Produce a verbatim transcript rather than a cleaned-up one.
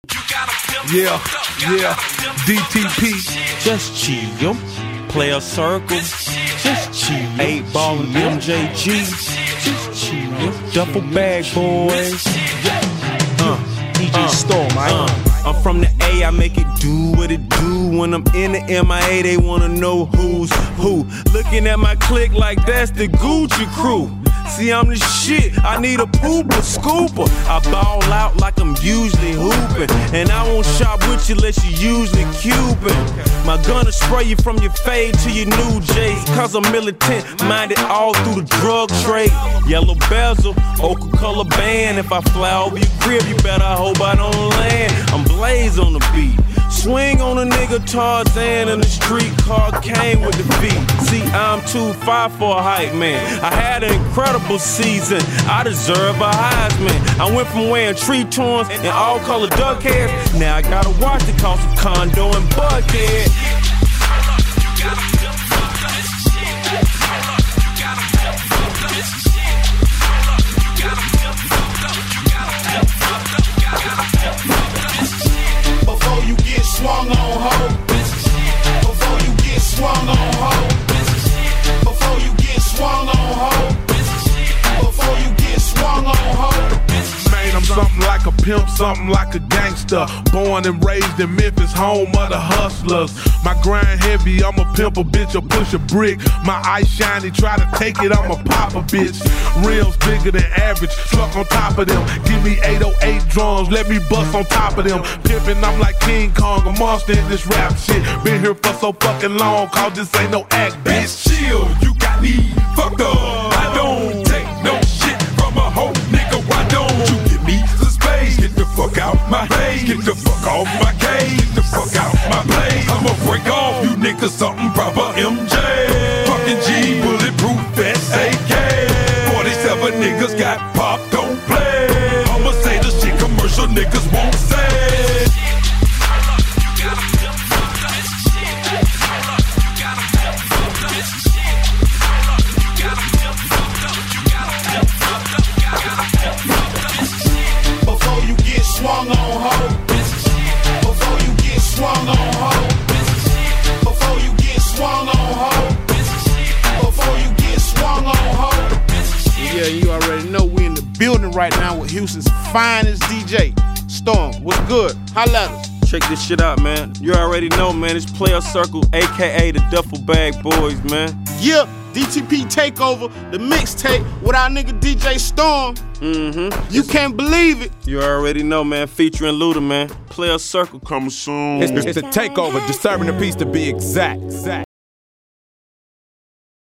Yeah, yeah, D T P. Just chill, play a circle. Just chill, eight ball and M J G. Just chill, duffel bag boys. Uh, D J uh, Storm, I uh, I'm from the A, I make it do what it do. When I'm in the M I A, they wanna know who's who. Looking at my clique like that's the Gucci crew. See, I'm the shit, I need a pooper, scooper. I ball out like I'm usually hooping. And I won't shop with you unless you usually Cuban. My gun'll spray you from your fade to your new J's. Cause I'm militant, minded all through the drug trade. Yellow bezel, ochre color band. If I fly over your crib, you better hope I don't land. I'm blaze on the beat. Swing on a nigga Tarzan in the street car came with the beat. See, I'm too far for a hype man. I had an incredible season. I deserve a Heisman. I went from wearing tree torns and all color duck hairs. Now I gotta watch the cost of condo and Buckhead. Before you get swung on, ho. Before you get swung on, ho. Before you get swung on, ho. Before you get swung on, ho. Man, I'm something like a pimp, something like a gangster. Born and raised in Memphis, home of the hustlers. My grind heavy, I'm a pimp a bitch, or push a brick. My eyes shiny, try to take it, I'm a pop a bitch. Reels bigger than average, truck on top of them. Give me eight oh eight drums, let me bust on top of them. Pimpin', I'm like King Kong, a monster in this rap shit. Been here for so fucking long, cause this ain't no act, bitch. Chill, you got me fucked up. I don't take no shit from a hoe, nigga. Why don't you give me some space? Get the fuck out my face, get the fuck off my cage, get the fuck out my place. I'ma break off you niggas something proper, M J. Fucking G, bulletproof S A K. forty-seven niggas got popped, don't play. I'ma say the shit commercial niggas won't say. Before you get swung on, ho. Before you get swung on, ho. Before you get swung on, ho. Before you get swung on, ho. Yeah, you already know we in the building right now with Houston's finest D J, Storm. What's good? Holla at us. Check this shit out, man. You already know, man. It's Player Circle, A K A the Duffel Bag Boys, man. Yep, D T P Takeover, the mixtape with our nigga D J Storm. Mm-hmm. You can't believe it. You already know, man. Featuring Luda, man. Player Circle coming soon. It's, it's the takeover, disturbing the peace to be exact. exact.